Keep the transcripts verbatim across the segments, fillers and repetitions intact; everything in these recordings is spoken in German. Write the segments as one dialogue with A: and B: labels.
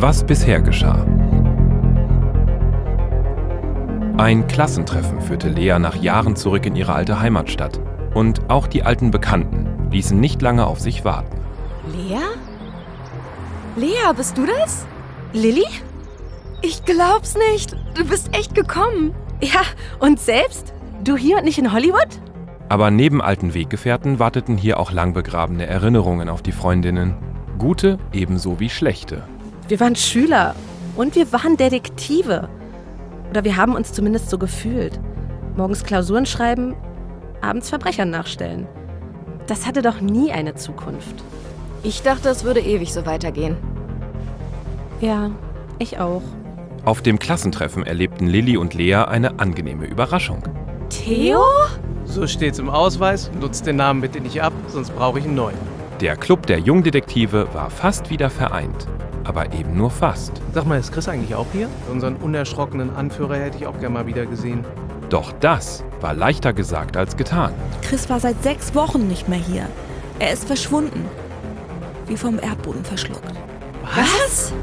A: Was bisher geschah. Ein Klassentreffen führte Lea nach Jahren zurück in ihre alte Heimatstadt. Und auch die alten Bekannten ließen nicht lange auf sich warten.
B: Lea? Lea, bist du das? Lilly? Ich glaub's nicht. Du bist echt gekommen. Ja, und selbst? Du hier und nicht in Hollywood?
A: Aber neben alten Weggefährten warteten hier auch lang begrabene Erinnerungen auf die Freundinnen. Gute ebenso wie schlechte.
C: Wir waren Schüler und wir waren Detektive. Oder wir haben uns zumindest so gefühlt. Morgens Klausuren schreiben, abends Verbrechern nachstellen. Das hatte doch nie eine Zukunft.
B: Ich dachte, es würde ewig so weitergehen.
C: Ja, ich auch.
A: Auf dem Klassentreffen erlebten Lilly und Lea eine angenehme Überraschung.
C: Theo?
D: So steht's im Ausweis. Nutzt den Namen bitte nicht ab, sonst brauche ich einen neuen.
A: Der Club der Jungdetektive war fast wieder vereint. Aber eben nur fast.
D: Sag mal, ist Chris eigentlich auch hier? Unseren unerschrockenen Anführer hätte ich auch gerne mal wieder gesehen.
A: Doch das war leichter gesagt als getan.
E: Chris war seit sechs Wochen nicht mehr hier. Er ist verschwunden. Wie vom Erdboden verschluckt.
B: Was?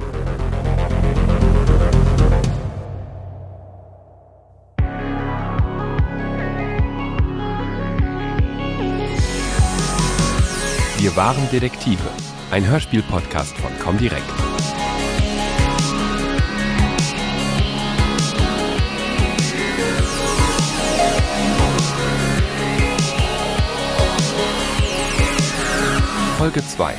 A: Wir waren Detektive. Ein Hörspiel-Podcast von Comdirect. Folge zwei.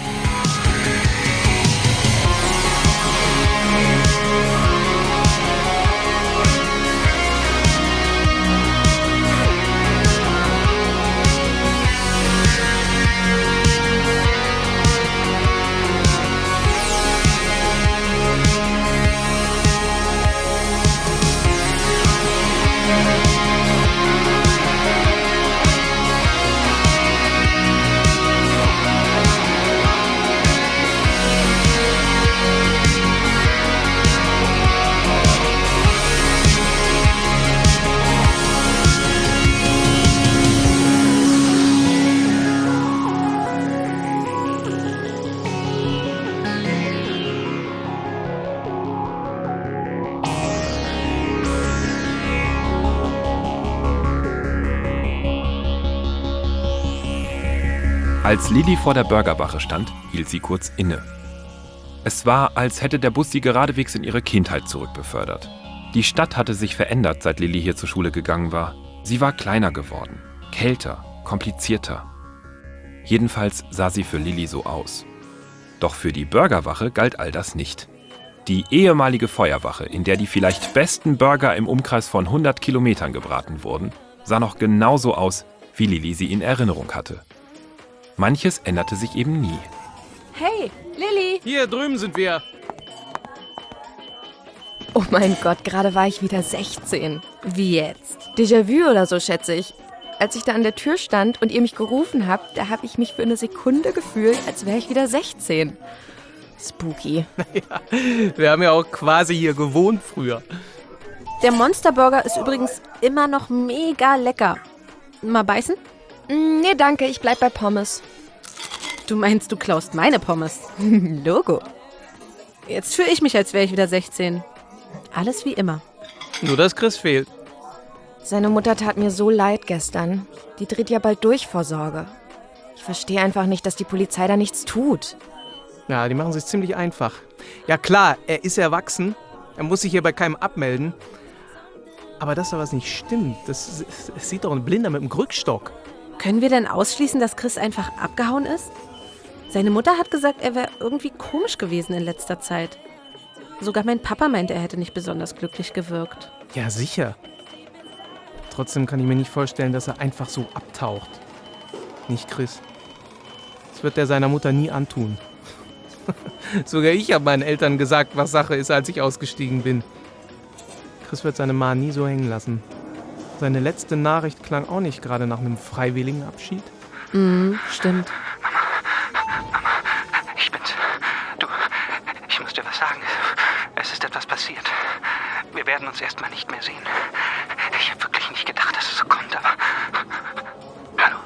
A: Als Lilly vor der Burgerwache stand, hielt sie kurz inne. Es war, als hätte der Bus sie geradewegs in ihre Kindheit zurückbefördert. Die Stadt hatte sich verändert, seit Lilly hier zur Schule gegangen war. Sie war kleiner geworden, kälter, komplizierter. Jedenfalls sah sie für Lilly so aus. Doch für die Burgerwache galt all das nicht. Die ehemalige Feuerwache, in der die vielleicht besten Burger im Umkreis von hundert Kilometern gebraten wurden, sah noch genauso aus, wie Lilly sie in Erinnerung hatte. Manches änderte sich eben nie.
C: Hey, Lilly!
D: Hier drüben sind wir.
B: Oh mein Gott, gerade war ich wieder sechzehn.
C: Wie jetzt?
B: Déjà-vu oder so, schätze ich. Als ich da an der Tür stand und ihr mich gerufen habt, da habe ich mich für eine Sekunde gefühlt, als wäre ich wieder sechzehn. Spooky.
D: Ja, wir haben ja auch quasi hier gewohnt früher.
C: Der Monsterburger ist übrigens immer noch mega lecker. Mal beißen?
B: Mm, nee, danke, ich bleib bei Pommes.
C: Du meinst, du klaust meine Pommes?
B: Logo.
C: Jetzt fühle ich mich, als wäre ich wieder sechzehn. Alles wie immer.
D: Nur, dass Chris fehlt.
B: Seine Mutter tat mir so leid gestern. Die dreht ja bald durch vor Sorge. Ich verstehe einfach nicht, dass die Polizei da nichts tut.
D: Ja, die machen sich ziemlich einfach. Ja klar, er ist erwachsen. Er muss sich hier bei keinem abmelden. Aber dass da was nicht stimmt, das, das sieht doch ein Blinder mit dem Krückstock.
C: Können wir denn ausschließen, dass Chris einfach abgehauen ist? Seine Mutter hat gesagt, er wäre irgendwie komisch gewesen in letzter Zeit. Sogar mein Papa meinte, er hätte nicht besonders glücklich gewirkt.
D: Ja, sicher. Trotzdem kann ich mir nicht vorstellen, dass er einfach so abtaucht. Nicht Chris. Das wird er seiner Mutter nie antun. Sogar ich habe meinen Eltern gesagt, was Sache ist, als ich ausgestiegen bin. Chris wird seine Ma nie so hängen lassen. Seine letzte Nachricht klang auch nicht gerade nach einem freiwilligen Abschied.
C: Mhm, stimmt.
F: Ich bin's. Du, ich muss dir was sagen. Es ist etwas passiert. Wir werden uns erstmal nicht mehr sehen. Ich habe wirklich nicht gedacht, dass es so kommt, aber... Hallo?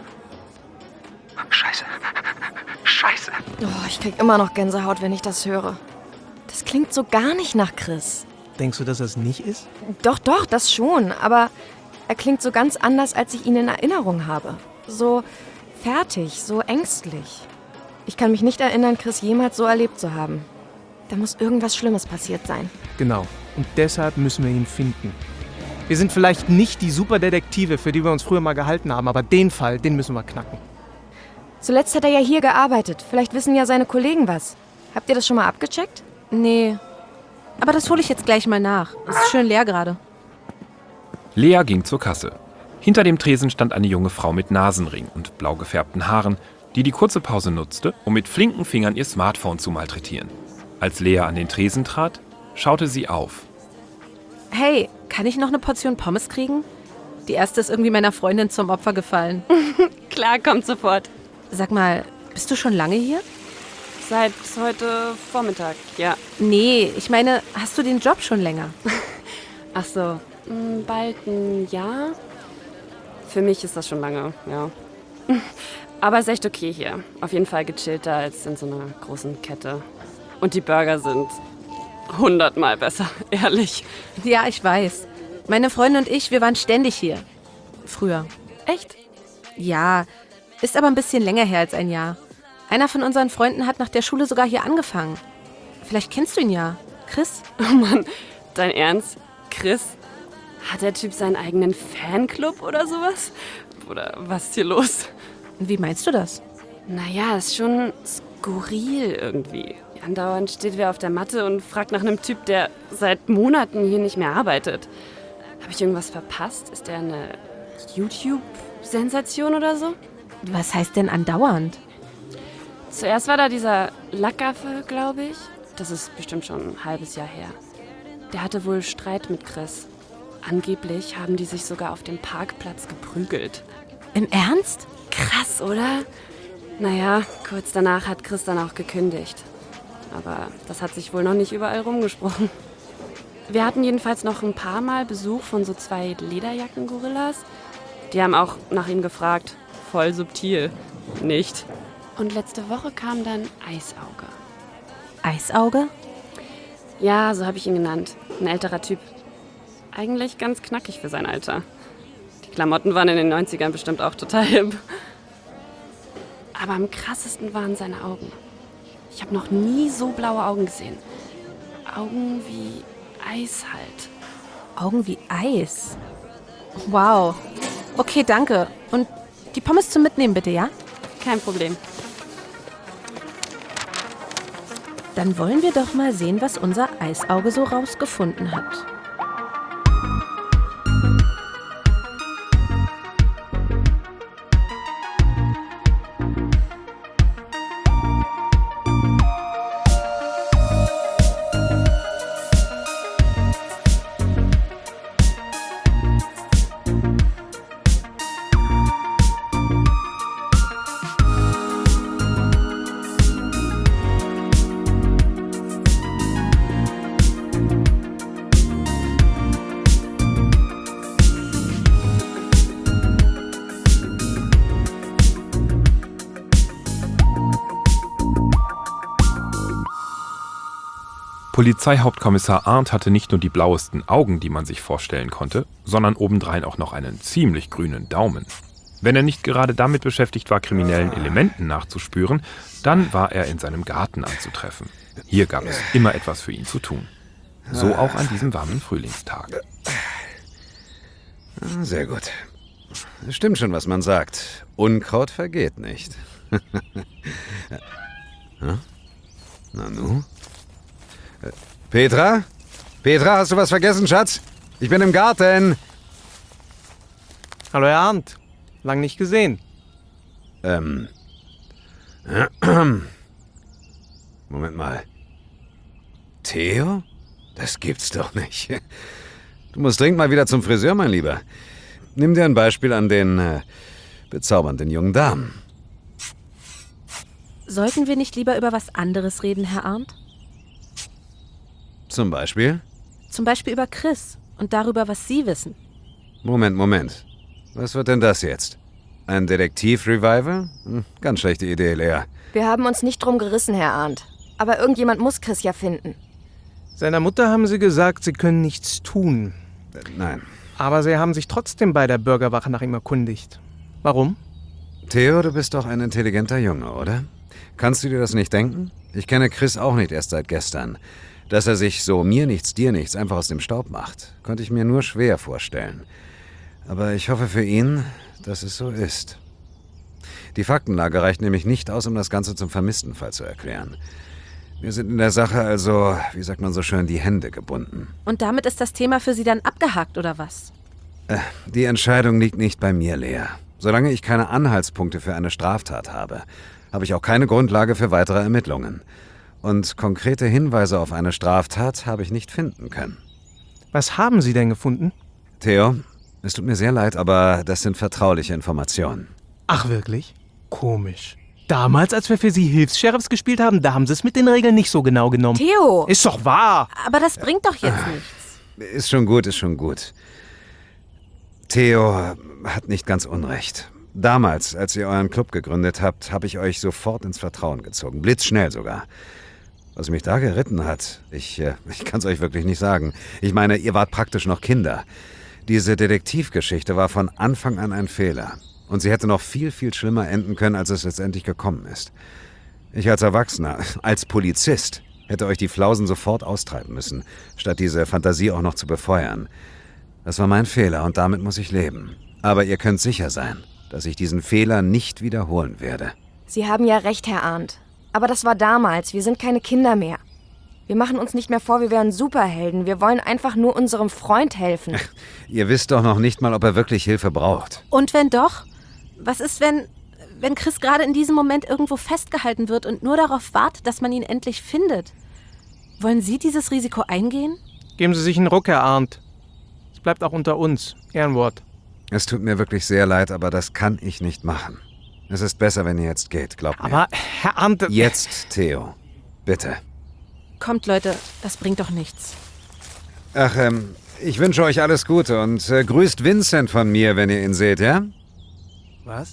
F: Scheiße. Scheiße.
B: Oh, ich krieg immer noch Gänsehaut, wenn ich das höre. Das klingt so gar nicht nach Chris.
D: Denkst du, dass er es nicht ist?
B: Doch, doch, das schon. Aber er klingt so ganz anders, als ich ihn in Erinnerung habe. So fertig, so ängstlich. Ich kann mich nicht erinnern, Chris jemals so erlebt zu haben. Da muss irgendwas Schlimmes passiert sein.
D: Genau. Und deshalb müssen wir ihn finden. Wir sind vielleicht nicht die Superdetektive, für die wir uns früher mal gehalten haben, aber den Fall, den müssen wir knacken.
B: Zuletzt hat er ja hier gearbeitet. Vielleicht wissen ja seine Kollegen was. Habt ihr das schon mal abgecheckt?
C: Nee. Aber das hole ich jetzt gleich mal nach. Es ist schön leer gerade.
A: Lea ging zur Kasse. Hinter dem Tresen stand eine junge Frau mit Nasenring und blau gefärbten Haaren, die die kurze Pause nutzte, um mit flinken Fingern ihr Smartphone zu malträtieren. Als Lea an den Tresen trat, schaute sie auf.
C: Hey, kann ich noch eine Portion Pommes kriegen? Die erste ist irgendwie meiner Freundin zum Opfer gefallen.
G: Klar, kommt sofort.
C: Sag mal, bist du schon lange hier?
G: Seit heute Vormittag, ja.
C: Nee, ich meine, hast du den Job schon länger?
G: Ach so, m, bald ein Jahr. Für mich ist das schon lange, ja. Aber ist echt okay hier. Auf jeden Fall gechillter als in so einer großen Kette. Und die Burger sind hundertmal besser, ehrlich.
C: Ja, ich weiß. Meine Freundin und ich, wir waren ständig hier. Früher.
G: Echt?
C: Ja, ist aber ein bisschen länger her als ein Jahr. Einer von unseren Freunden hat nach der Schule sogar hier angefangen. Vielleicht kennst du ihn ja. Chris?
G: Oh Mann, dein Ernst? Chris? Hat der Typ seinen eigenen Fanclub oder sowas? Oder was ist hier los?
C: Wie meinst du das?
G: Naja, ist schon skurril irgendwie. Andauernd steht wer auf der Matte und fragt nach einem Typ, der seit Monaten hier nicht mehr arbeitet. Habe ich irgendwas verpasst? Ist der eine YouTube-Sensation oder so?
C: Was heißt denn andauernd?
G: Zuerst war da dieser Lackaffe, glaube ich. Das ist bestimmt schon ein halbes Jahr her. Der hatte wohl Streit mit Chris. Angeblich haben die sich sogar auf dem Parkplatz geprügelt.
C: Im Ernst?
G: Krass, oder? Naja, kurz danach hat Chris dann auch gekündigt. Aber das hat sich wohl noch nicht überall rumgesprochen. Wir hatten jedenfalls noch ein paar Mal Besuch von so zwei Lederjacken-Gorillas. Die haben auch nach ihm gefragt. Voll subtil. Nicht. Und letzte Woche kam dann Eisauge.
C: Eisauge?
G: Ja, so habe ich ihn genannt. Ein älterer Typ. Eigentlich ganz knackig für sein Alter. Die Klamotten waren in den neunzigern bestimmt auch total hip. Aber am krassesten waren seine Augen. Ich habe noch nie so blaue Augen gesehen. Augen wie Eis halt.
C: Augen wie Eis. Wow. Okay, danke. Und die Pommes zum Mitnehmen bitte, ja?
G: Kein Problem.
C: Dann wollen wir doch mal sehen, was unser Eisauge so rausgefunden hat.
A: Polizeihauptkommissar Arndt hatte nicht nur die blauesten Augen, die man sich vorstellen konnte, sondern obendrein auch noch einen ziemlich grünen Daumen. Wenn er nicht gerade damit beschäftigt war, kriminellen Elementen nachzuspüren, dann war er in seinem Garten anzutreffen. Hier gab es immer etwas für ihn zu tun. So auch an diesem warmen Frühlingstag.
H: Sehr gut. Stimmt schon, was man sagt. Unkraut vergeht nicht. Na nu? Petra? Petra, hast du was vergessen, Schatz? Ich bin im Garten.
D: Hallo, Herr Arndt. Lang nicht gesehen.
H: Ähm. Moment mal. Theo? Das gibt's doch nicht. Du musst dringend mal wieder zum Friseur, mein Lieber. Nimm dir ein Beispiel an den äh, bezaubernden jungen Damen.
C: Sollten wir nicht lieber über was anderes reden, Herr Arndt?
H: Zum Beispiel?
C: Zum Beispiel über Chris und darüber, was Sie wissen.
H: Moment, Moment. Was wird denn das jetzt? Ein Detektiv-Revival? Hm, ganz schlechte Idee, Lea.
B: Wir haben uns nicht drum gerissen, Herr Arndt. Aber irgendjemand muss Chris ja finden.
D: Seiner Mutter haben Sie gesagt, Sie können nichts tun.
H: Äh, nein.
D: Aber Sie haben sich trotzdem bei der Bürgerwache nach ihm erkundigt. Warum?
H: Theo, du bist doch ein intelligenter Junge, oder? Kannst du dir das nicht denken? Ich kenne Chris auch nicht erst seit gestern. Dass er sich so mir nichts, dir nichts einfach aus dem Staub macht, konnte ich mir nur schwer vorstellen. Aber ich hoffe für ihn, dass es so ist. Die Faktenlage reicht nämlich nicht aus, um das Ganze zum Vermisstenfall zu erklären. Wir sind in der Sache also, wie sagt man so schön, die Hände gebunden.
C: Und damit ist das Thema für Sie dann abgehakt, oder was?
H: Äh, die Entscheidung liegt nicht bei mir, Lea. Solange ich keine Anhaltspunkte für eine Straftat habe, habe ich auch keine Grundlage für weitere Ermittlungen. Und konkrete Hinweise auf eine Straftat habe ich nicht finden können.
D: Was haben Sie denn gefunden?
H: Theo, es tut mir sehr leid, aber das sind vertrauliche Informationen.
D: Ach wirklich? Komisch. Damals, als wir für Sie Hilfs-Sheriffs gespielt haben, da haben Sie es mit den Regeln nicht so genau genommen.
C: Theo!
D: Ist doch wahr!
C: Aber das bringt doch jetzt nichts.
H: Ist schon gut, ist schon gut. Theo hat nicht ganz unrecht. Damals, als ihr euren Club gegründet habt, habe ich euch sofort ins Vertrauen gezogen. Blitzschnell sogar. Was mich da geritten hat, ich, äh, ich kann es euch wirklich nicht sagen. Ich meine, ihr wart praktisch noch Kinder. Diese Detektivgeschichte war von Anfang an ein Fehler. Und sie hätte noch viel, viel schlimmer enden können, als es letztendlich gekommen ist. Ich als Erwachsener, als Polizist, hätte euch die Flausen sofort austreiben müssen, statt diese Fantasie auch noch zu befeuern. Das war mein Fehler und damit muss ich leben. Aber ihr könnt sicher sein, dass ich diesen Fehler nicht wiederholen werde.
B: Sie haben ja recht, Herr Arndt. Aber das war damals. Wir sind keine Kinder mehr. Wir machen uns nicht mehr vor, wir wären Superhelden. Wir wollen einfach nur unserem Freund helfen.
H: Ihr wisst doch noch nicht mal, ob er wirklich Hilfe braucht.
C: Und wenn doch? Was ist, wenn, wenn Chris gerade in diesem Moment irgendwo festgehalten wird und nur darauf wartet, dass man ihn endlich findet? Wollen Sie dieses Risiko eingehen?
D: Geben Sie sich einen Ruck, Herr Arndt. Es bleibt auch unter uns. Ehrenwort.
H: Es tut mir wirklich sehr leid, aber das kann ich nicht machen. Es ist besser, wenn ihr jetzt geht, glaubt mir.
D: Aber, Herr Arndt...
H: Jetzt, Theo. Bitte.
C: Kommt, Leute, das bringt doch nichts.
H: Ach, ähm, ich wünsche euch alles Gute und äh, grüßt Vincent von mir, wenn ihr ihn seht, ja?
D: Was?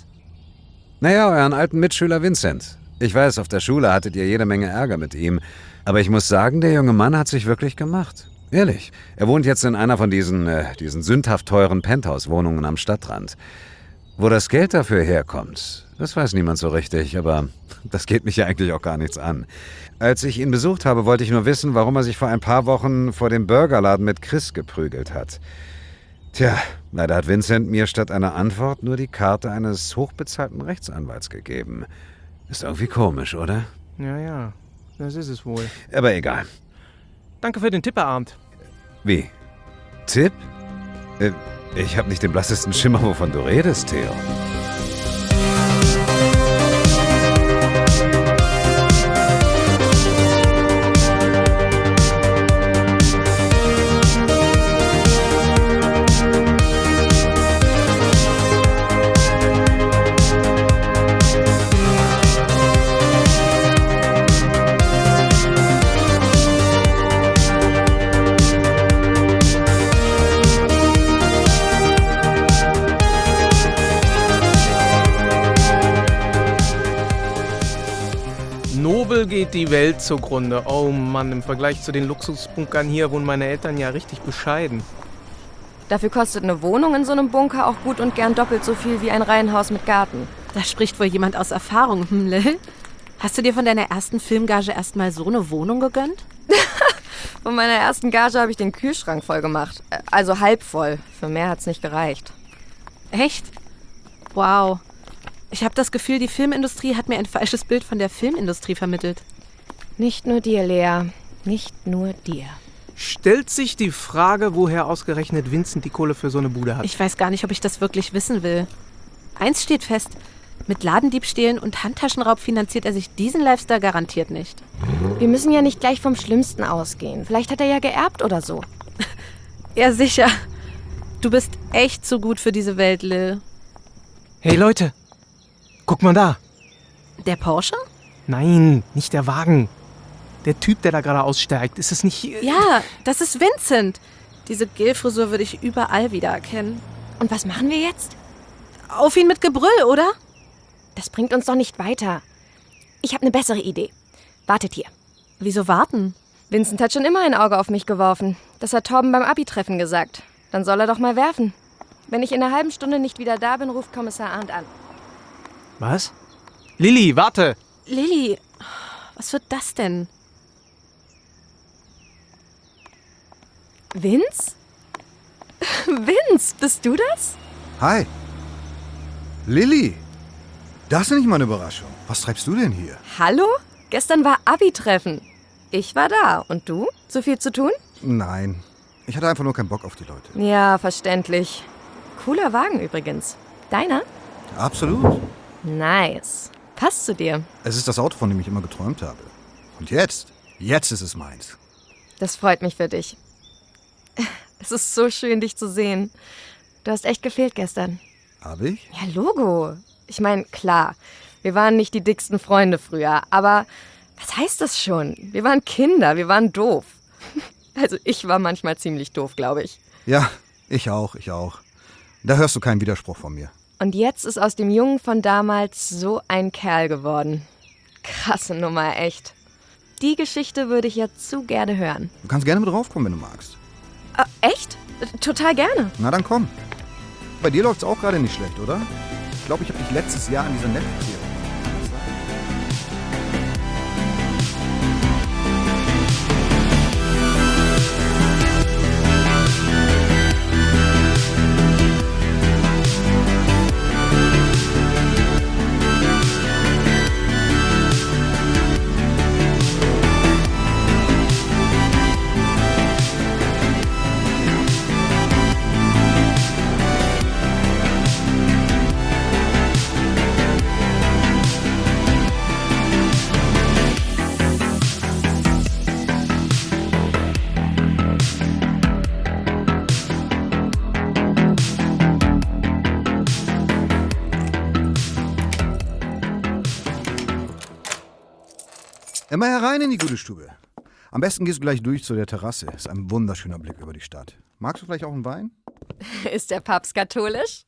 H: Naja, euren alten Mitschüler Vincent. Ich weiß, auf der Schule hattet ihr jede Menge Ärger mit ihm. Aber ich muss sagen, der junge Mann hat sich wirklich gemacht. Ehrlich. Er wohnt jetzt in einer von diesen, äh, diesen sündhaft teuren Penthouse-Wohnungen am Stadtrand. Wo das Geld dafür herkommt, das weiß niemand so richtig, aber das geht mich ja eigentlich auch gar nichts an. Als ich ihn besucht habe, wollte ich nur wissen, warum er sich vor ein paar Wochen vor dem Burgerladen mit Chris geprügelt hat. Tja, leider hat Vincent mir statt einer Antwort nur die Karte eines hochbezahlten Rechtsanwalts gegeben. Ist irgendwie komisch, oder?
D: Ja, ja, das ist es wohl.
H: Aber egal.
D: Danke für den Tipp, Herr Arndt.
H: Wie? Tipp? Äh, ich habe nicht den blassesten Schimmer, wovon du redest, Theo.
D: Nobel geht die Welt zugrunde. Oh Mann, im Vergleich zu den Luxusbunkern hier wohnen meine Eltern ja richtig bescheiden.
B: Dafür kostet eine Wohnung in so einem Bunker auch gut und gern doppelt so viel wie ein Reihenhaus mit Garten.
C: Da spricht wohl jemand aus Erfahrung, hm, Lil? Hast du dir von deiner ersten Filmgage erstmal so eine Wohnung gegönnt?
B: Von meiner ersten Gage habe ich den Kühlschrank voll gemacht. Also halb voll. Für mehr hat's nicht gereicht.
C: Echt? Wow. Ich habe das Gefühl, die Filmindustrie hat mir ein falsches Bild von der Filmindustrie vermittelt.
B: Nicht nur dir, Lea. Nicht nur dir.
D: Stellt sich die Frage, woher ausgerechnet Vincent die Kohle für so eine Bude hat.
C: Ich weiß gar nicht, ob ich das wirklich wissen will. Eins steht fest. Mit Ladendiebstählen und Handtaschenraub finanziert er sich diesen Lifestyle garantiert nicht.
B: Wir müssen ja nicht gleich vom Schlimmsten ausgehen. Vielleicht hat er ja geerbt oder so.
C: Ja, sicher. Du bist echt zu gut für diese Welt, Lil.
D: Hey Leute, guck mal da.
C: Der Porsche?
D: Nein, nicht der Wagen. Der Typ, der da gerade aussteigt. Ist es nicht...
C: Ja, das ist Vincent. Diese Gel-Frisur würde ich überall wiedererkennen.
B: Und was machen wir jetzt?
C: Auf ihn mit Gebrüll, oder?
B: Das bringt uns doch nicht weiter. Ich habe eine bessere Idee. Wartet hier.
C: Wieso warten?
B: Vincent hat schon immer ein Auge auf mich geworfen. Das hat Torben beim Abi-Treffen gesagt. Dann soll er doch mal werfen. Wenn ich in einer halben Stunde nicht wieder da bin, ruft Kommissar Arndt an.
D: Was? Lilly, warte!
C: Lilly, was wird das denn?
B: Vince? Vince, bist du das?
I: Hi. Lilly. Das ist nicht mal eine Überraschung. Was treibst du denn hier?
B: Hallo? Gestern war Abi-Treffen. Ich war da. Und du? So viel zu tun?
I: Nein. Ich hatte einfach nur keinen Bock auf die Leute.
B: Ja, verständlich. Cooler Wagen übrigens. Deiner?
I: Absolut.
B: Nice. Passt zu dir.
I: Es ist das Auto, von dem ich immer geträumt habe. Und jetzt? Jetzt ist es meins.
B: Das freut mich für dich. Es ist so schön, dich zu sehen. Du hast echt gefehlt gestern.
I: Hab ich?
B: Ja, Logo. Ich meine, klar, wir waren nicht die dicksten Freunde früher, aber was heißt das schon? Wir waren Kinder, wir waren doof. Also ich war manchmal ziemlich doof, glaube ich.
I: Ja, ich auch, ich auch. Da hörst du keinen Widerspruch von mir.
B: Und jetzt ist aus dem Jungen von damals so ein Kerl geworden. Krasse Nummer, echt. Die Geschichte würde ich ja zu gerne hören.
I: Du kannst gerne mit draufkommen, wenn du magst.
B: Äh, echt? Total gerne.
I: Na dann komm. Bei dir läuft's auch gerade nicht schlecht, oder? Ich glaube, ich habe dich letztes Jahr an dieser Netflix-Serie. Kann das sein? Immer herein in die gute Stube. Am besten gehst du gleich durch zu der Terrasse. Ist ein wunderschöner Blick über die Stadt. Magst du vielleicht auch einen Wein?
B: Ist der Papst katholisch?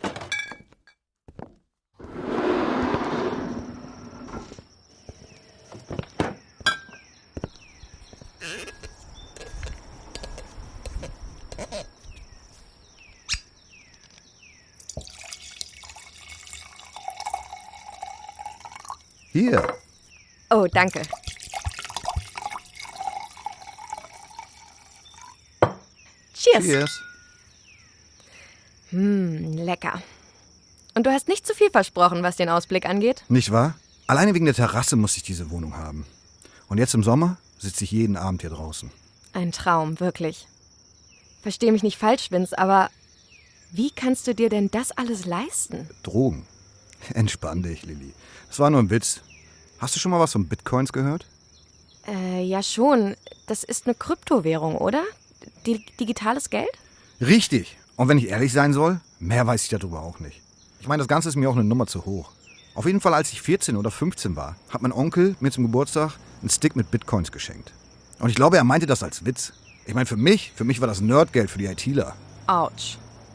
I: Hier.
B: Oh, danke. Cheers.
I: Cheers.
B: Hm, lecker. Und du hast nicht zu viel versprochen, was den Ausblick angeht?
I: Nicht wahr? Alleine wegen der Terrasse muss ich diese Wohnung haben. Und jetzt im Sommer sitze ich jeden Abend hier draußen.
B: Ein Traum, wirklich. Versteh mich nicht falsch, Vince, aber wie kannst du dir denn das alles leisten?
I: Drogen. Entspann dich, Lilly. Das war nur ein Witz. Hast du schon mal was von Bitcoins gehört?
B: Äh, ja schon. Das ist eine Kryptowährung, oder? Di- digitales Geld?
I: Richtig. Und wenn ich ehrlich sein soll, mehr weiß ich darüber auch nicht. Ich meine, das Ganze ist mir auch eine Nummer zu hoch. Auf jeden Fall, als ich vierzehn oder fünfzehn war, hat mein Onkel mir zum Geburtstag einen Stick mit Bitcoins geschenkt. Und ich glaube, er meinte das als Witz. Ich meine, für mich, für mich war das Nerdgeld für die ITler.
B: Autsch.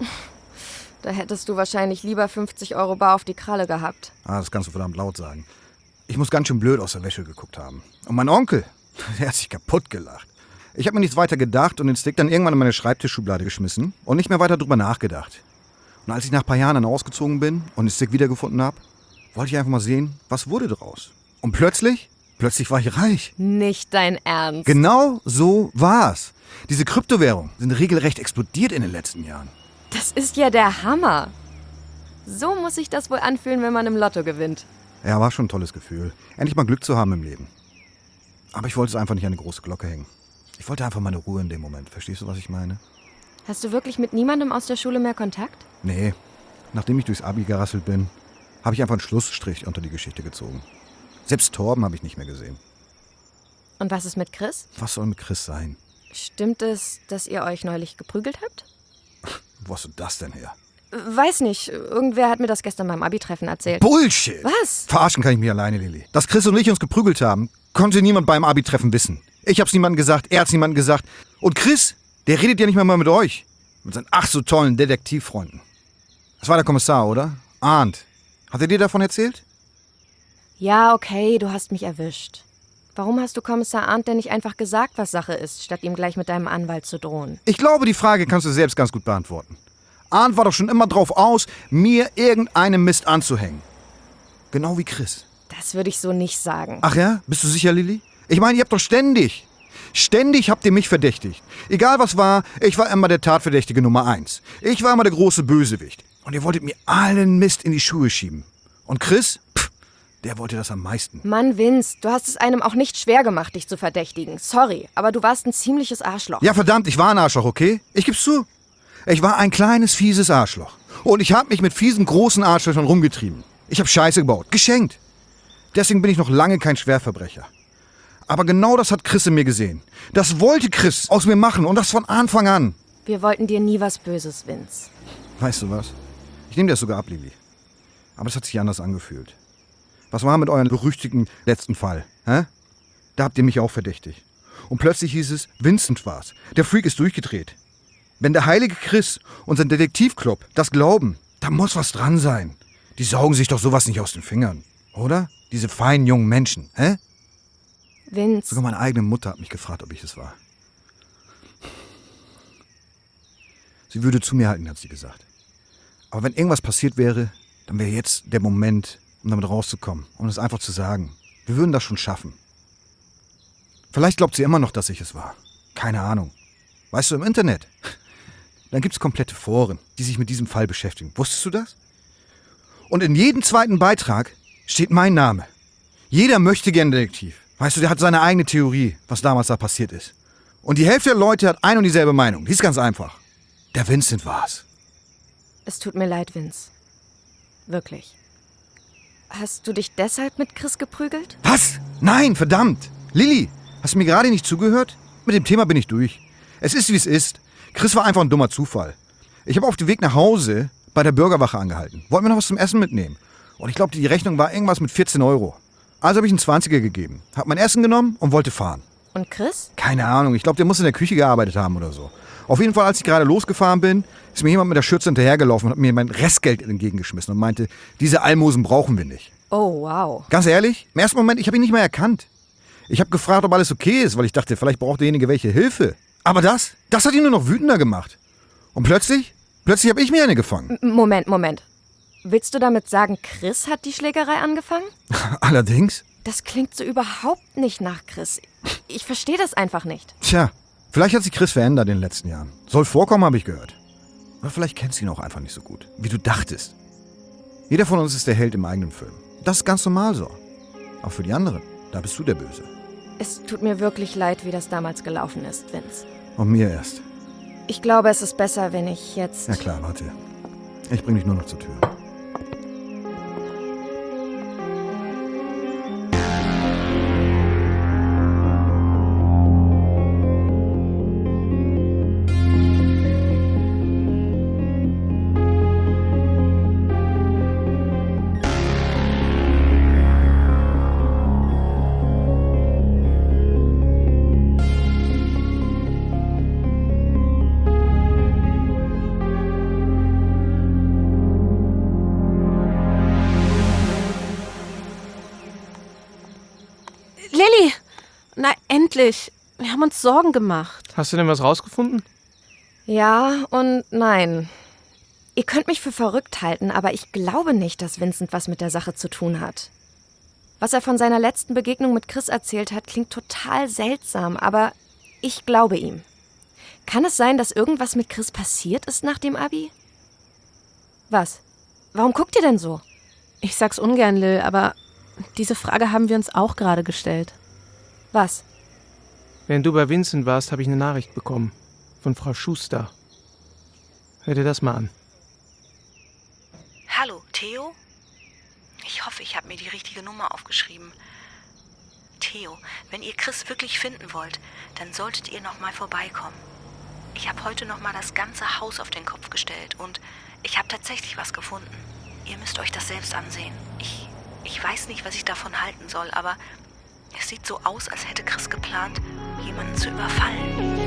B: Da hättest du wahrscheinlich lieber fünfzig Euro bar auf die Kralle gehabt.
I: Ah, das kannst du verdammt laut sagen. Ich muss ganz schön blöd aus der Wäsche geguckt haben. Und mein Onkel, der hat sich kaputt gelacht. Ich habe mir nichts weiter gedacht und den Stick dann irgendwann in meine Schreibtischschublade geschmissen und nicht mehr weiter drüber nachgedacht. Und als ich nach ein paar Jahren dann ausgezogen bin und den Stick wiedergefunden habe, wollte ich einfach mal sehen, was wurde draus. Und plötzlich, plötzlich war ich reich.
B: Nicht dein Ernst.
I: Genau so war's. Diese Kryptowährungen sind regelrecht explodiert in den letzten Jahren.
B: Das ist ja der Hammer. So muss sich das wohl anfühlen, wenn man im Lotto gewinnt.
I: Ja, war schon ein tolles Gefühl. Endlich mal Glück zu haben im Leben. Aber ich wollte es einfach nicht an eine große Glocke hängen. Ich wollte einfach meine Ruhe in dem Moment. Verstehst du, was ich meine?
B: Hast du wirklich mit niemandem aus der Schule mehr Kontakt?
I: Nee. Nachdem ich durchs Abi gerasselt bin, habe ich einfach einen Schlussstrich unter die Geschichte gezogen. Selbst Torben habe ich nicht mehr gesehen.
B: Und was ist mit Chris?
I: Was soll mit Chris sein?
B: Stimmt es, dass ihr euch neulich geprügelt habt?
I: Wo hast du das denn her?
B: Weiß nicht. Irgendwer hat mir das gestern beim Abi-Treffen erzählt.
I: Bullshit!
B: Was?
I: Verarschen kann ich mich alleine, Lilly. Dass Chris und ich uns geprügelt haben, konnte niemand beim Abi-Treffen wissen. Ich hab's niemandem gesagt, er hat's niemandem gesagt. Und Chris, der redet ja nicht mehr mal mit euch. Mit seinen ach so tollen Detektivfreunden. Das war der Kommissar, oder? Arndt. Hat er dir davon erzählt?
B: Ja, okay, du hast mich erwischt. Warum hast du Kommissar Arndt denn nicht einfach gesagt, was Sache ist, statt ihm gleich mit deinem Anwalt zu drohen?
I: Ich glaube, die Frage kannst du selbst ganz gut beantworten. Arndt war doch schon immer drauf aus, mir irgendeinen Mist anzuhängen. Genau wie Chris.
B: Das würde ich so nicht sagen.
I: Ach ja? Bist du sicher, Lilly? Ich meine, ihr habt doch ständig, ständig habt ihr mich verdächtigt. Egal was war, ich war immer der Tatverdächtige Nummer eins. Ich war immer der große Bösewicht. Und ihr wolltet mir allen Mist in die Schuhe schieben. Und Chris? Pff, der wollte das am meisten.
B: Mann, Vince, du hast es einem auch nicht schwer gemacht, dich zu verdächtigen. Sorry, aber du warst ein ziemliches Arschloch.
I: Ja, verdammt, ich war ein Arschloch, okay? Ich geb's zu. Ich war ein kleines, fieses Arschloch. Und ich hab mich mit fiesen, großen Arschlöchern rumgetrieben. Ich hab Scheiße gebaut. Geschenkt. Deswegen bin ich noch lange kein Schwerverbrecher. Aber genau das hat Chris in mir gesehen. Das wollte Chris aus mir machen und das von Anfang an.
B: Wir wollten dir nie was Böses, Vince.
I: Weißt du was? Ich nehme dir das sogar ab, Lilly. Aber es hat sich anders angefühlt. Was war mit eurem berüchtigten letzten Fall? Hä? Da habt ihr mich auch verdächtigt. Und plötzlich hieß es, Vincent war's. Der Freak ist durchgedreht. Wenn der heilige Chris und sein Detektivclub das glauben, da muss was dran sein. Die saugen sich doch sowas nicht aus den Fingern, oder? Diese feinen jungen Menschen, hä?
B: Vince.
I: Sogar meine eigene Mutter hat mich gefragt, ob ich es war. Sie würde zu mir halten, hat sie gesagt. Aber wenn irgendwas passiert wäre, dann wäre jetzt der Moment, um damit rauszukommen, um es einfach zu sagen. Wir würden das schon schaffen. Vielleicht glaubt sie immer noch, dass ich es war. Keine Ahnung. Weißt du, im Internet, dann gibt es komplette Foren, die sich mit diesem Fall beschäftigen. Wusstest du das? Und in jedem zweiten Beitrag steht mein Name. Jeder möchte gern Detektiv. Weißt du, der hat seine eigene Theorie, was damals da passiert ist. Und die Hälfte der Leute hat ein und dieselbe Meinung. Die ist ganz einfach. Der Vincent war's.
B: Es tut mir leid, Vince. Wirklich. Hast du dich deshalb mit Chris geprügelt?
I: Was? Nein, verdammt. Lilly, hast du mir gerade nicht zugehört? Mit dem Thema bin ich durch. Es ist, wie es ist. Chris war einfach ein dummer Zufall. Ich habe auf dem Weg nach Hause bei der Bürgerwache angehalten. Wollten wir noch was zum Essen mitnehmen. Und ich glaube, die Rechnung war irgendwas mit vierzehn Euro. Also habe ich einen zwanziger gegeben. Hab mein Essen genommen und wollte fahren.
B: Und Chris?
I: Keine Ahnung. Ich glaube, der muss in der Küche gearbeitet haben oder so. Auf jeden Fall, als ich gerade losgefahren bin, ist mir jemand mit der Schürze hinterhergelaufen und hat mir mein Restgeld entgegengeschmissen und meinte, diese Almosen brauchen wir nicht.
B: Oh, wow.
I: Ganz ehrlich, im ersten Moment, ich habe ihn nicht mehr erkannt. Ich habe gefragt, ob alles okay ist, weil ich dachte, vielleicht braucht derjenige welche Hilfe. Aber das, das hat ihn nur noch wütender gemacht. Und plötzlich, plötzlich habe ich mir eine gefangen.
B: M- Moment, Moment. Willst du damit sagen, Chris hat die Schlägerei angefangen?
I: Allerdings.
B: Das klingt so überhaupt nicht nach Chris. Ich verstehe das einfach nicht.
I: Tja, vielleicht hat sich Chris verändert in den letzten Jahren. Soll vorkommen, habe ich gehört. Oder vielleicht kennst du ihn auch einfach nicht so gut, wie du dachtest. Jeder von uns ist der Held im eigenen Film. Das ist ganz normal so. Aber für die anderen, da bist du der Böse.
B: Es tut mir wirklich leid, wie das damals gelaufen ist, Vince.
I: Und mir erst.
B: Ich glaube, es ist besser, wenn ich jetzt...
I: Ja klar, warte. Ich bring dich nur noch zur Tür.
C: Lilly! Na, endlich. Wir haben uns Sorgen gemacht.
D: Hast du denn was rausgefunden?
B: Ja und nein. Ihr könnt mich für verrückt halten, aber ich glaube nicht, dass Vincent was mit der Sache zu tun hat. Was er von seiner letzten Begegnung mit Chris erzählt hat, klingt total seltsam, aber ich glaube ihm. Kann es sein, dass irgendwas mit Chris passiert ist nach dem Abi? Was? Warum guckt ihr denn so?
C: Ich sag's ungern, Lil, aber diese Frage haben wir uns auch gerade gestellt.
B: Was?
D: Während du bei Vincent warst, habe ich eine Nachricht bekommen. Von Frau Schuster. Hör dir das mal an.
J: Hallo, Theo? Ich hoffe, ich habe mir die richtige Nummer aufgeschrieben. Theo, wenn ihr Chris wirklich finden wollt, dann solltet ihr noch mal vorbeikommen. Ich habe heute noch mal das ganze Haus auf den Kopf gestellt und ich habe tatsächlich was gefunden. Ihr müsst euch das selbst ansehen. Ich, ich weiß nicht, was ich davon halten soll, aber es sieht so aus, als hätte Chris geplant, jemanden zu überfallen.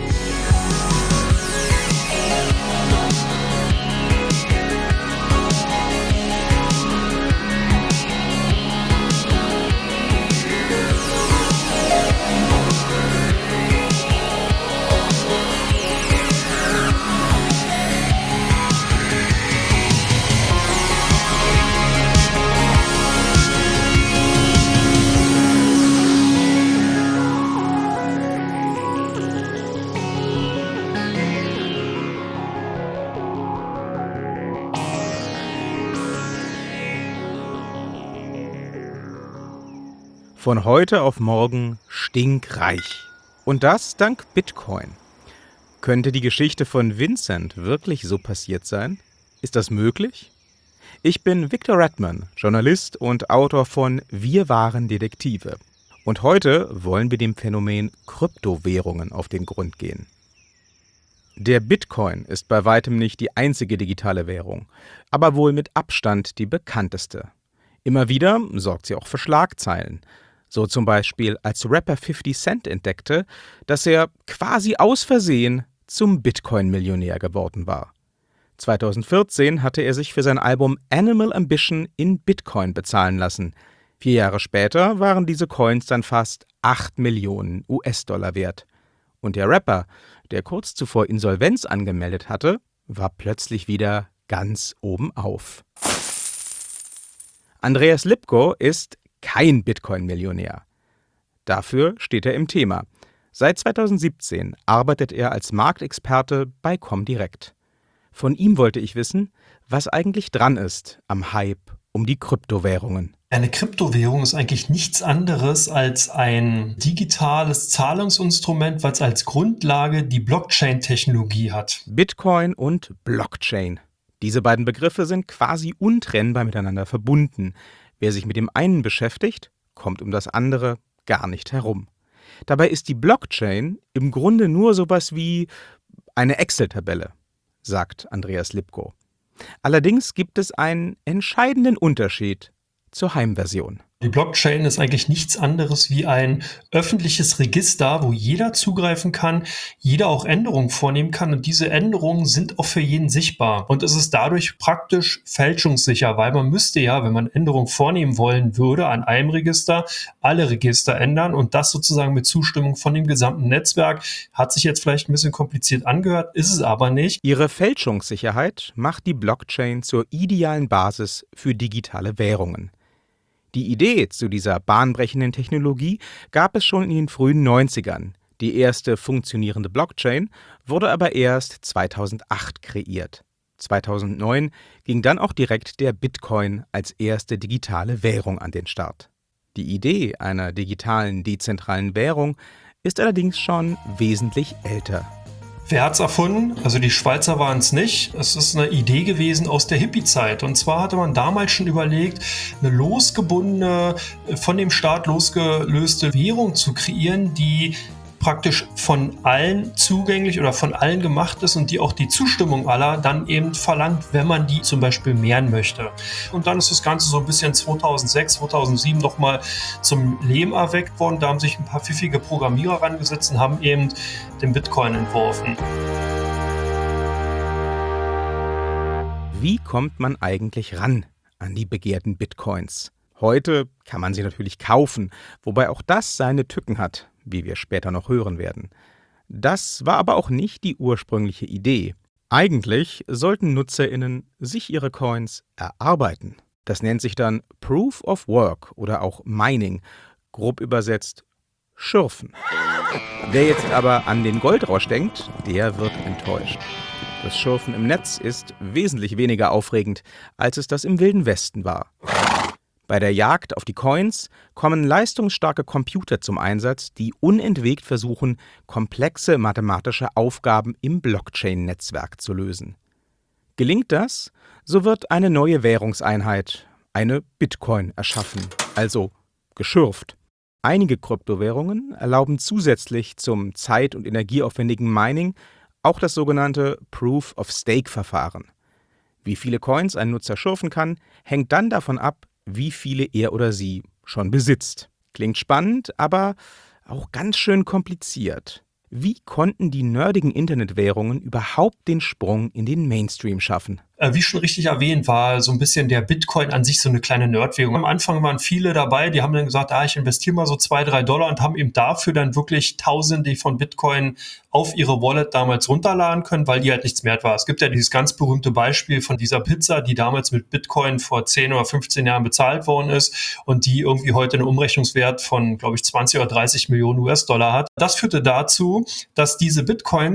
D: Von heute auf morgen stinkreich. Und das dank Bitcoin. Könnte die Geschichte von Vincent wirklich so passiert sein? Ist das möglich? Ich bin Victor Redman, Journalist und Autor von Wir waren Detektive. Und heute wollen wir dem Phänomen Kryptowährungen auf den Grund gehen. Der Bitcoin ist bei weitem nicht die einzige digitale Währung, aber wohl mit Abstand die bekannteste. Immer wieder sorgt sie auch für Schlagzeilen. So zum Beispiel, als Rapper fifty Cent entdeckte, dass er quasi aus Versehen zum Bitcoin-Millionär geworden war. zweitausendvierzehn hatte er sich für sein Album Animal Ambition in Bitcoin bezahlen lassen. Vier Jahre später waren diese Coins dann fast acht Millionen U S-Dollar wert. Und der Rapper, der kurz zuvor Insolvenz angemeldet hatte, war plötzlich wieder ganz oben auf. Andreas Lipko ist kein Bitcoin-Millionär. Dafür steht er im Thema. Seit zweitausendsiebzehn arbeitet er als Marktexperte bei Comdirect. Von ihm wollte ich wissen, was eigentlich dran ist am Hype um die Kryptowährungen.
K: Eine Kryptowährung ist eigentlich nichts anderes als ein digitales Zahlungsinstrument, was als Grundlage die Blockchain-Technologie hat.
D: Bitcoin und Blockchain. Diese beiden Begriffe sind quasi untrennbar miteinander verbunden. Wer sich mit dem einen beschäftigt, kommt um das andere gar nicht herum. Dabei ist die Blockchain im Grunde nur sowas wie eine Excel-Tabelle, sagt Andreas Lipko. Allerdings gibt es einen entscheidenden Unterschied zur Heimversion.
K: Die Blockchain ist eigentlich nichts anderes wie ein öffentliches Register, wo jeder zugreifen kann, jeder auch Änderungen vornehmen kann und diese Änderungen sind auch für jeden sichtbar. Und es ist dadurch praktisch fälschungssicher, weil man müsste ja, wenn man Änderungen vornehmen wollen würde, an einem Register alle Register ändern und das sozusagen mit Zustimmung von dem gesamten Netzwerk. Hat sich jetzt vielleicht ein bisschen kompliziert angehört, ist es aber nicht.
D: Ihre Fälschungssicherheit macht die Blockchain zur idealen Basis für digitale Währungen. Die Idee zu dieser bahnbrechenden Technologie gab es schon in den frühen neunzigern. Die erste funktionierende Blockchain wurde aber erst zweitausendacht kreiert. zweitausendneun ging dann auch direkt der Bitcoin als erste digitale Währung an den Start. Die Idee einer digitalen, dezentralen Währung ist allerdings schon wesentlich älter.
K: Wer hat's erfunden? Also die Schweizer waren es nicht. Es ist eine Idee gewesen aus der Hippie-Zeit. Und zwar hatte man damals schon überlegt, eine losgebundene, von dem Staat losgelöste Währung zu kreieren, die praktisch von allen zugänglich oder von allen gemacht ist und die auch die Zustimmung aller dann eben verlangt, wenn man die zum Beispiel mehren möchte. Und dann ist das Ganze so ein bisschen zweitausendsechs, zweitausendsieben nochmal zum Leben erweckt worden. Da haben sich ein paar pfiffige Programmierer rangesetzt und haben eben den Bitcoin entworfen.
D: Wie kommt man eigentlich ran an die begehrten Bitcoins? Heute kann man sie natürlich kaufen, wobei auch das seine Tücken hat, wie wir später noch hören werden. Das war aber auch nicht die ursprüngliche Idee. Eigentlich sollten NutzerInnen sich ihre Coins erarbeiten. Das nennt sich dann Proof of Work oder auch Mining, grob übersetzt Schürfen. Wer jetzt aber an den Goldrausch denkt, der wird enttäuscht. Das Schürfen im Netz ist wesentlich weniger aufregend, als es das im Wilden Westen war. Bei der Jagd auf die Coins kommen leistungsstarke Computer zum Einsatz, die unentwegt versuchen, komplexe mathematische Aufgaben im Blockchain-Netzwerk zu lösen. Gelingt das, so wird eine neue Währungseinheit, eine Bitcoin, erschaffen, also geschürft. Einige Kryptowährungen erlauben zusätzlich zum zeit- und energieaufwendigen Mining auch das sogenannte Proof-of-Stake-Verfahren. Wie viele Coins ein Nutzer schürfen kann, hängt dann davon ab, wie viele er oder sie schon besitzt. Klingt spannend, aber auch ganz schön kompliziert. Wie konnten die nerdigen Internetwährungen überhaupt den Sprung in den Mainstream schaffen?
K: Wie schon richtig erwähnt, war so ein bisschen der Bitcoin an sich so eine kleine Nerdwährung. Am Anfang waren viele dabei, die haben dann gesagt, ah, ich investiere mal so zwei, drei Dollar und haben eben dafür dann wirklich Tausende von Bitcoin auf ihre Wallet damals runterladen können, weil die halt nichts wert war. Es gibt ja dieses ganz berühmte Beispiel von dieser Pizza, die damals mit Bitcoin vor zehn oder fünfzehn Jahren bezahlt worden ist und die irgendwie heute einen Umrechnungswert von, glaube ich, zwanzig oder dreißig Millionen U S-Dollar hat. Das führte dazu, dass diese Bitcoins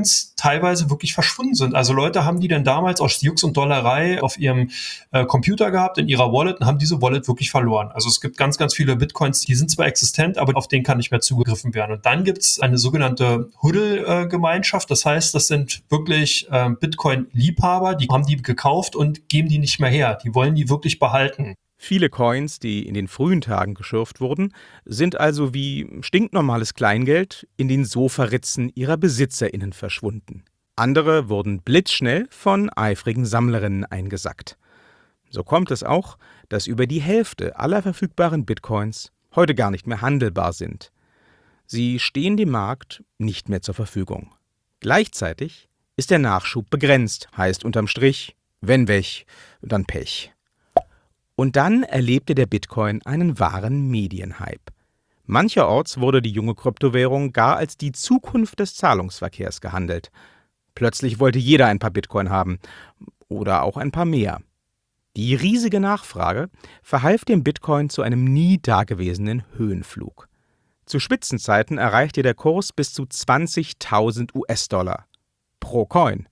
K: teilweise wirklich verschwunden sind. Also Leute haben die dann damals aus Jux und Dollerei auf ihrem äh, Computer gehabt, in ihrer Wallet, und haben diese Wallet wirklich verloren. Also es gibt ganz, ganz viele Bitcoins, die sind zwar existent, aber auf denen kann nicht mehr zugegriffen werden. Und dann gibt es eine sogenannte Huddle-Gemeinschaft. Das heißt, das sind wirklich äh, Bitcoin-Liebhaber, die haben die gekauft und geben die nicht mehr her. Die wollen die wirklich behalten.
L: Viele Coins, die in den frühen Tagen geschürft wurden, sind also wie stinknormales Kleingeld in den Sofaritzen ihrer BesitzerInnen verschwunden. Andere wurden blitzschnell von eifrigen Sammlerinnen eingesackt. So kommt es auch, dass über die Hälfte aller verfügbaren Bitcoins heute gar nicht mehr handelbar sind. Sie stehen dem Markt nicht mehr zur Verfügung. Gleichzeitig ist der Nachschub begrenzt, heißt unterm Strich, wenn weg, dann Pech. Und dann erlebte der Bitcoin einen wahren Medienhype. Mancherorts wurde die junge Kryptowährung gar als die Zukunft des Zahlungsverkehrs gehandelt. Plötzlich wollte jeder ein paar Bitcoin haben oder auch ein paar mehr. Die riesige Nachfrage verhalf dem Bitcoin zu einem nie dagewesenen Höhenflug. Zu Spitzenzeiten erreichte der Kurs bis zu zwanzigtausend U S-Dollar pro Coin.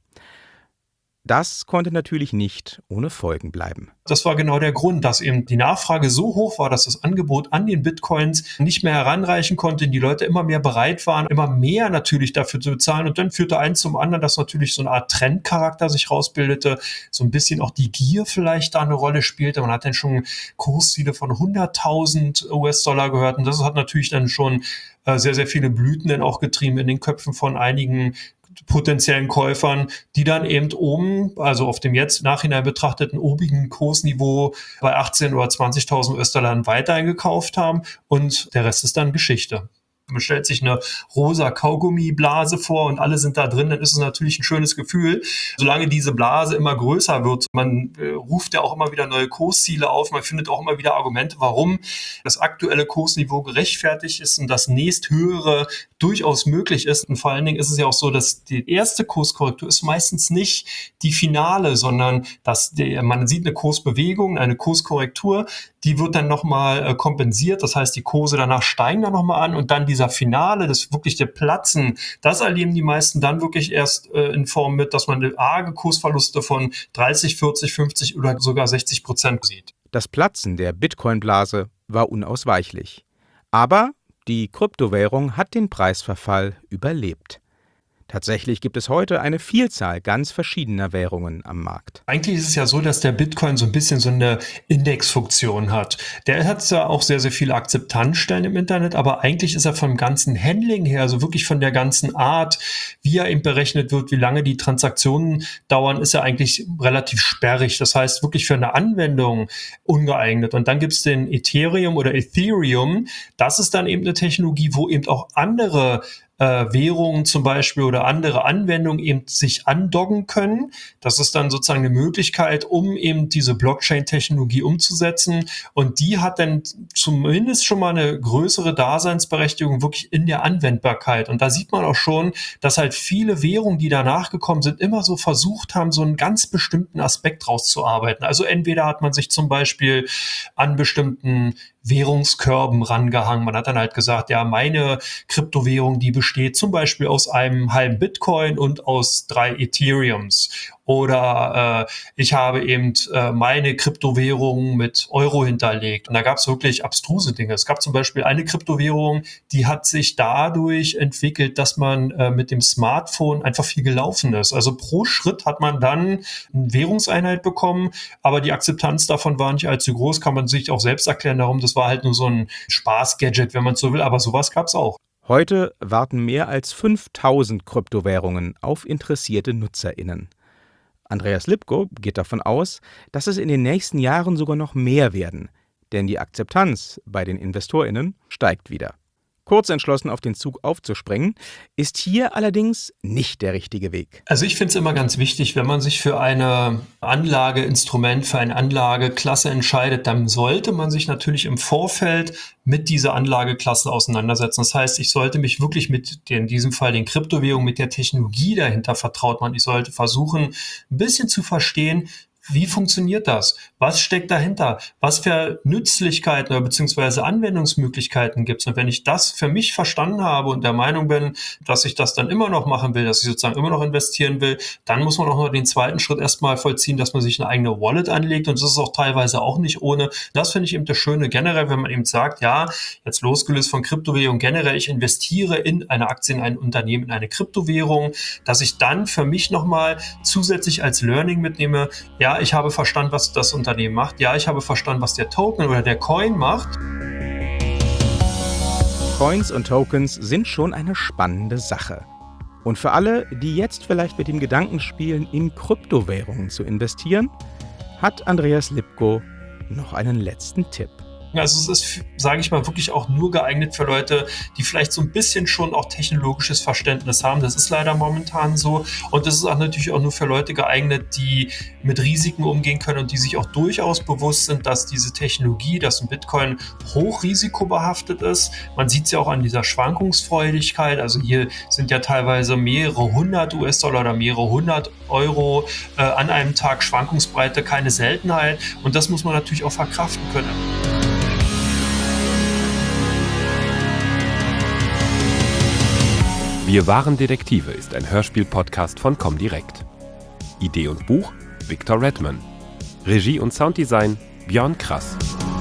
L: Das konnte natürlich nicht ohne Folgen bleiben.
K: Das war genau der Grund, dass eben die Nachfrage so hoch war, dass das Angebot an den Bitcoins nicht mehr heranreichen konnte, die Leute immer mehr bereit waren, immer mehr natürlich dafür zu bezahlen. Und dann führte eins zum anderen, dass natürlich so eine Art Trendcharakter sich rausbildete, so ein bisschen auch die Gier vielleicht da eine Rolle spielte. Man hat dann schon Kursziele von hunderttausend U S-Dollar gehört, und das hat natürlich dann schon äh, sehr, sehr viele Blüten dann auch getrieben in den Köpfen von einigen potenziellen Käufern, die dann eben oben, also auf dem jetzt nachhinein betrachteten obigen Kursniveau bei achtzehn oder zwanzigtausend U S-Dollar weiter eingekauft haben, und der Rest ist dann Geschichte. Man stellt sich eine rosa Kaugummiblase vor und alle sind da drin, dann ist es natürlich ein schönes Gefühl. Solange diese Blase immer größer wird, man äh, ruft ja auch immer wieder neue Kursziele auf, man findet auch immer wieder Argumente, warum das aktuelle Kursniveau gerechtfertigt ist und das nächsthöhere durchaus möglich ist. Und vor allen Dingen ist es ja auch so, dass die erste Kurskorrektur ist meistens nicht die finale, sondern dass die, man sieht eine Kursbewegung, eine Kurskorrektur, die wird dann nochmal äh, kompensiert. Das heißt, die Kurse danach steigen dann nochmal an, und dann dieser Finale, das wirklich der Platzen, das erleben die meisten dann wirklich erst äh, in Form mit, dass man eine arge Kursverluste von dreißig, vierzig, fünfzig oder sogar sechzig Prozent sieht.
L: Das Platzen der Bitcoin-Blase war unausweichlich. Aber die Kryptowährung hat den Preisverfall überlebt. Tatsächlich gibt es heute eine Vielzahl ganz verschiedener Währungen am Markt.
K: Eigentlich ist es ja so, dass der Bitcoin so ein bisschen so eine Indexfunktion hat. Der hat zwar auch sehr, sehr viele Akzeptanzstellen im Internet, aber eigentlich ist er vom ganzen Handling her, also wirklich von der ganzen Art, wie er eben berechnet wird, wie lange die Transaktionen dauern, ist er eigentlich relativ sperrig. Das heißt, wirklich für eine Anwendung ungeeignet. Und dann gibt es den Ethereum oder Ethereum. Das ist dann eben eine Technologie, wo eben auch andere Äh, Währungen zum Beispiel oder andere Anwendungen eben sich andocken können. Das ist dann sozusagen eine Möglichkeit, um eben diese Blockchain-Technologie umzusetzen. Und die hat dann zumindest schon mal eine größere Daseinsberechtigung wirklich in der Anwendbarkeit. Und da sieht man auch schon, dass halt viele Währungen, die danach gekommen sind, immer so versucht haben, so einen ganz bestimmten Aspekt rauszuarbeiten. Also entweder hat man sich zum Beispiel an bestimmten Währungskörben rangehangen. Man hat dann halt gesagt, ja, meine Kryptowährung, die besteht zum Beispiel aus einem halben Bitcoin und aus drei Ethereums. Oder äh, ich habe eben äh, meine Kryptowährung mit Euro hinterlegt. Und da gab es wirklich abstruse Dinge. Es gab zum Beispiel eine Kryptowährung, die hat sich dadurch entwickelt, dass man äh, mit dem Smartphone einfach viel gelaufen ist. Also pro Schritt hat man dann eine Währungseinheit bekommen, aber die Akzeptanz davon war nicht allzu groß, kann man sich auch selbst erklären. Darum, das war halt nur so ein Spaß-Gadget, wenn man so will, aber sowas gab es auch.
L: Heute warten mehr als fünftausend Kryptowährungen auf interessierte NutzerInnen. Andreas Lipko geht davon aus, dass es in den nächsten Jahren sogar noch mehr werden, denn die Akzeptanz bei den InvestorInnen steigt wieder. Kurz entschlossen auf den Zug aufzuspringen, ist hier allerdings nicht der richtige Weg.
K: Also ich finde es immer ganz wichtig, wenn man sich für eine Anlageinstrument, für eine Anlageklasse entscheidet, dann sollte man sich natürlich im Vorfeld mit dieser Anlageklasse auseinandersetzen. Das heißt, ich sollte mich wirklich mit, in diesem Fall den Kryptowährungen, mit der Technologie dahinter vertraut machen. Ich sollte versuchen, ein bisschen zu verstehen, Wie funktioniert das? Was steckt dahinter? Was für Nützlichkeiten oder beziehungsweise Anwendungsmöglichkeiten gibt es? Und wenn ich das für mich verstanden habe und der Meinung bin, dass ich das dann immer noch machen will, dass ich sozusagen immer noch investieren will, dann muss man auch noch den zweiten Schritt erstmal vollziehen, dass man sich eine eigene Wallet anlegt. Und das ist auch teilweise auch nicht ohne. Das finde ich eben das Schöne generell, wenn man eben sagt, ja, jetzt losgelöst von Kryptowährung generell, ich investiere in eine Aktie, in ein Unternehmen, in eine Kryptowährung, dass ich dann für mich nochmal zusätzlich als Learning mitnehme, ja, ich habe verstanden, was das Unternehmen macht. Ja, ich habe verstanden, was der Token oder der Coin macht.
L: Coins und Tokens sind schon eine spannende Sache. Und für alle, die jetzt vielleicht mit dem Gedanken spielen, in Kryptowährungen zu investieren, hat Andreas Lipko noch einen letzten Tipp.
K: Also es ist, sage ich mal, wirklich auch nur geeignet für Leute, die vielleicht so ein bisschen schon auch technologisches Verständnis haben. Das ist leider momentan so. Und das ist auch natürlich auch nur für Leute geeignet, die mit Risiken umgehen können und die sich auch durchaus bewusst sind, dass diese Technologie, dass ein Bitcoin hochrisikobehaftet ist. Man sieht es ja auch an dieser Schwankungsfreudigkeit. Also hier sind ja teilweise mehrere hundert US-Dollar oder mehrere hundert Euro äh, an einem Tag Schwankungsbreite, keine Seltenheit. Und das muss man natürlich auch verkraften können.
A: Wir waren Detektive ist ein Hörspiel-Podcast von Comdirect. Idee und Buch Victor Redman. Regie und Sounddesign Björn Krass.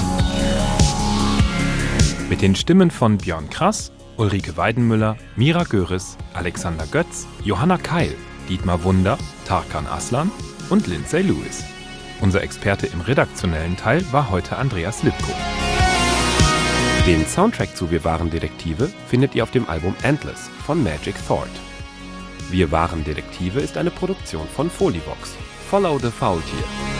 A: Mit den Stimmen von Björn Krass, Ulrike Weidenmüller, Mira Göris, Alexander Götz, Johanna Keil, Dietmar Wunder, Tarkan Aslan und Lindsay Lewis. Unser Experte im redaktionellen Teil war heute Andreas Lipko. Den Soundtrack zu Wir waren Detektive findet ihr auf dem Album Endless von Magic Thought. Wir waren Detektive ist eine Produktion von Folivox. Follow the Faultier.